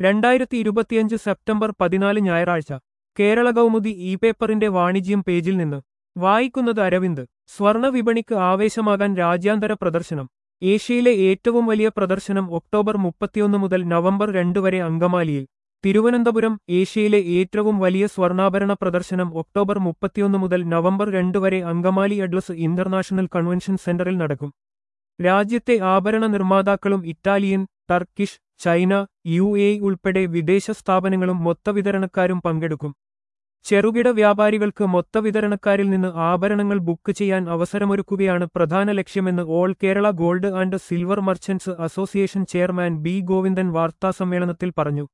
2025 September 14 ഞായറാഴ്ച Kerala Kaumudi E പേപ്പറിന്റെ വാണിജ്യം പേജിൽ നിന്ന് വായിക്കുന്നത് അരവിന്ദ്. സ്വർണ വിപണിക്ക് ആവേശമാകാൻ രാജ്യാന്തര പ്രദർശനം. ഏഷ്യയിലെ ഏറ്റവും വലിയ പ്രദർശനം ഒക്ടോബർ 31 മുതൽ നവംബർ 2 വരെ അങ്കമാലിയിൽ. തിരുവനന്തപുരം. ഏഷ്യയിലെ ഏറ്റവും വലിയ സ്വർണ്ണാഭരണ പ്രദർശനം ഒക്ടോബർ 31 മുതൽ നവംബർ 2 വരെ അങ്കമാലി അഡ്ലസ് ഇന്റർനാഷണൽ കൺവെൻഷൻ സെന്ററിൽ നടക്കും. രാജ്യത്തെ ആഭരണ നിർമ്മാതാക്കളും ഇറ്റാലിയൻ, ടർക്കിഷ്, ചൈന, UAE ഉൾപ്പെടെ വിദേശ സ്ഥാപനങ്ങളും മൊത്തവിതരണക്കാരും പങ്കെടുക്കും. ചെറുകിട വ്യാപാരികൾക്ക് മൊത്തവിതരണക്കാരിൽ നിന്ന് ആഭരണങ്ങൾ ബുക്ക് ചെയ്യാൻ അവസരമൊരുക്കുകയാണ് പ്രധാന ലക്ഷ്യമെന്ന് all Kerala gold and silver merchants association chairman B Govindan വാർത്താസമ്മേളനത്തിൽ പറഞ്ഞു.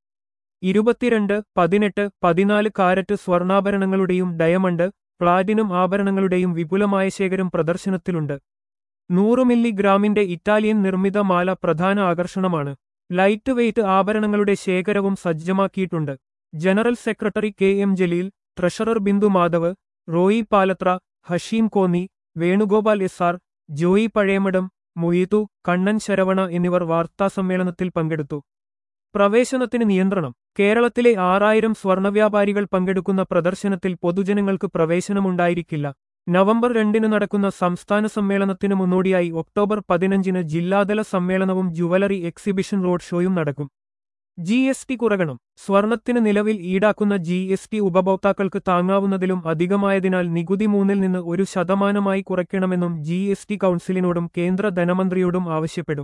22, 18, 14 കാരറ്റ് സ്വർണ്ണാഭരണങ്ങളുടെയും ഡയമണ്ട്, പ്ലാറ്റിനം ആഭരണങ്ങളുടെയും വിപുലമായ ശേഖരം പ്രദർശനത്തിലുണ്ട്. 100 മില്ലിഗ്രാമിന്റെ ഇറ്റാലിയൻ നിർമ്മിത മാല പ്രധാന ആകർഷണമാണ്. ലൈറ്റ് വെയ്റ്റ് ആഭരണങ്ങളുടെ ശേഖരവും സജ്ജമാക്കിയിട്ടുണ്ട്. General secretary KM Jaleel, treasurer Bindu Madhav, Roy Palathra, Hashim Konni, Venugopal SR, Joy Pazhayamadam, Moidu, Kannan Saravana എന്നിവർ വാർത്താസമ്മേളനത്തിൽ പങ്കെടുത്തു. പ്രവേശനത്തിന് നിയന്ത്രണം. കേരളത്തിലെ 6000 സ്വർണ്ണവ്യാപാരികൾ പങ്കെടുക്കുന്ന പ്രദർശനത്തിൽ പൊതുജനങ്ങൾക്ക് പ്രവേശനമുണ്ടായിരിക്കില്ല. നവംബർ 2 നടക്കുന്ന സംസ്ഥാന സമ്മേളനത്തിനു മുന്നോടിയായി ഒക്ടോബർ 15 ജില്ലാതല സമ്മേളനവും ജുവലറി എക്സിബിഷൻ റോഡ് ഷോയും നടക്കും. GST കുറക്കണം. സ്വർണത്തിന് നിലവിൽ ഈടാക്കുന്ന GST ഉപഭോക്താക്കൾക്ക് താങ്ങാവുന്നതിലും അധികമായതിനാൽ നികുതി 3-ൽ നിന്ന് 1% കുറയ്ക്കണമെന്നും GST കൗൺസിലിനോടും കേന്ദ്ര ധനമന്ത്രിയോടും ആവശ്യപ്പെടും.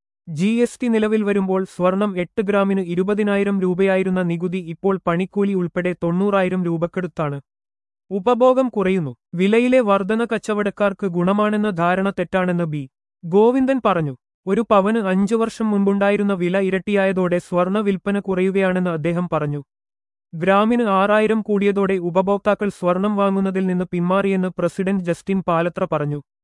GST നിലവിൽ വരുമ്പോൾ സ്വർണം 8 ഗ്രാമിന് 20,000 രൂപയായിരുന്ന നികുതി ഇപ്പോൾ പണിക്കൂലി ഉൾപ്പെടെ 90,000 രൂപക്കടുത്താണ്. ഉപഭോഗം കുറയുന്നു. വിലയിലെ വർധന കച്ചവടക്കാർക്ക് ഗുണമാണെന്ന ധാരണ തെറ്റാണെന്ന് ബി. ഗോവിന്ദൻ പറഞ്ഞു. ഒരു പവന് 5 വർഷം മുൻപുണ്ടായിരുന്ന വില ഇരട്ടിയായതോടെ സ്വർണ വിൽപ്പന കുറയുകയാണെന്ന് അദ്ദേഹം പറഞ്ഞു. ഗ്രാമിന് 6000 കൂടിയതോടെ ഉപഭോക്താക്കൾ സ്വർണം വാങ്ങുന്നതിൽ നിന്ന് പിന്മാറിയെന്ന് പ്രസിഡന്റ് ജസ്റ്റിൻ പാലത്ര പറഞ്ഞു.